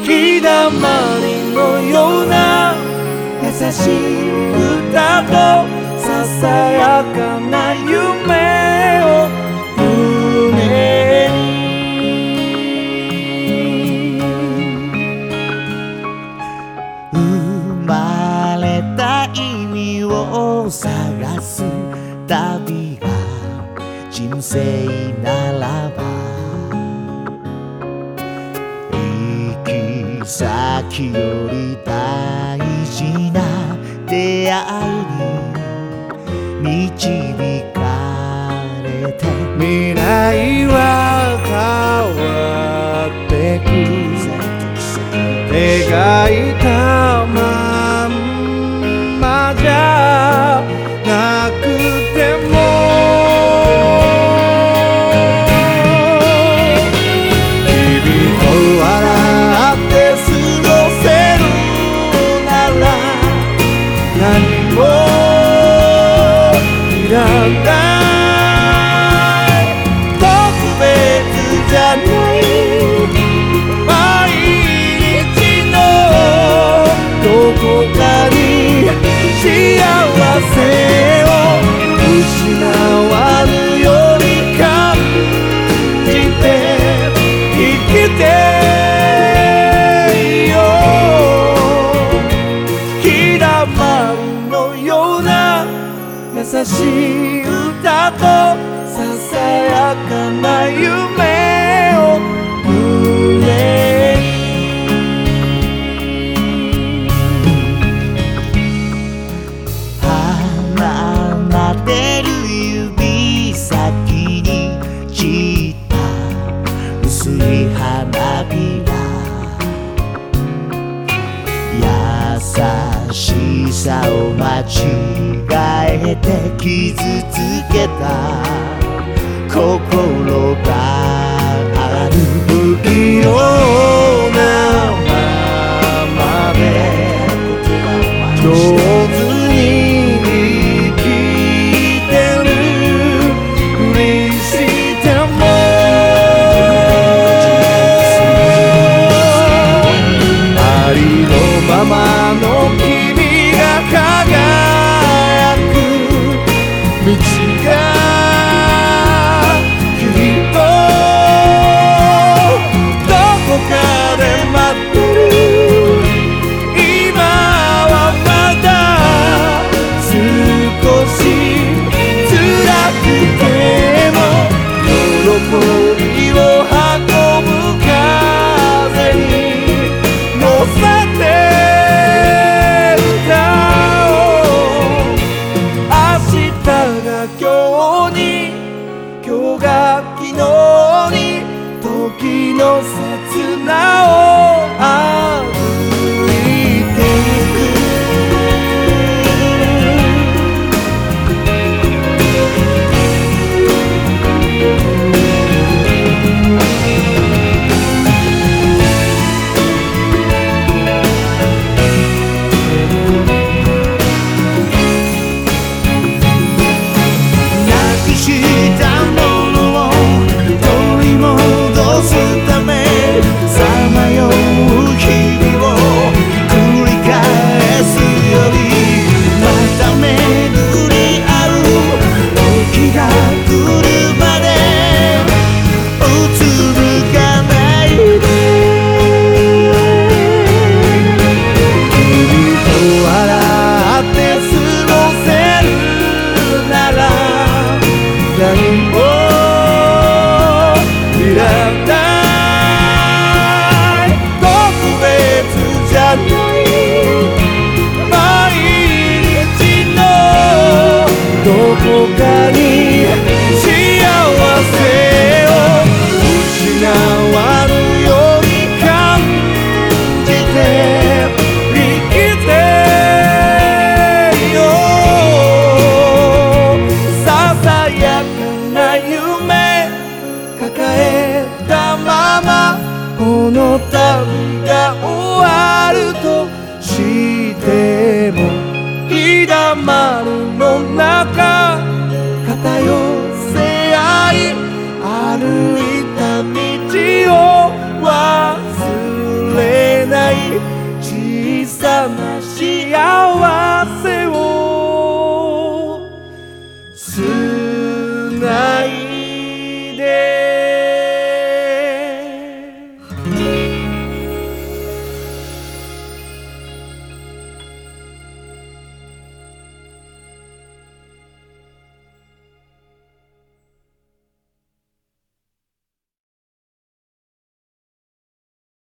日だまりのような優しい歌とささやかな夢を胸に生まれた意味を探す旅が人生ならば行き先より大事な出会いに導かれて未来は変わってく描いたまんまじゃなくても日々を笑って過ごせるなら何もいらない特別じゃない毎日のどこかに幸せを失わぬように感じて生きていよう日だまりのような優しい歌とささやかな夢を胸に離れる指先に散った薄い花びら優しさを間違えて傷つけた心がある不器用なままで上手に生きてるふりしてもありのままの君が輝く道がきっとどこかで待ってる今はまだ少し辛くても喜びを運ぶ風に乗せて歌おう明日が今日に今日が昨日に時の刹那を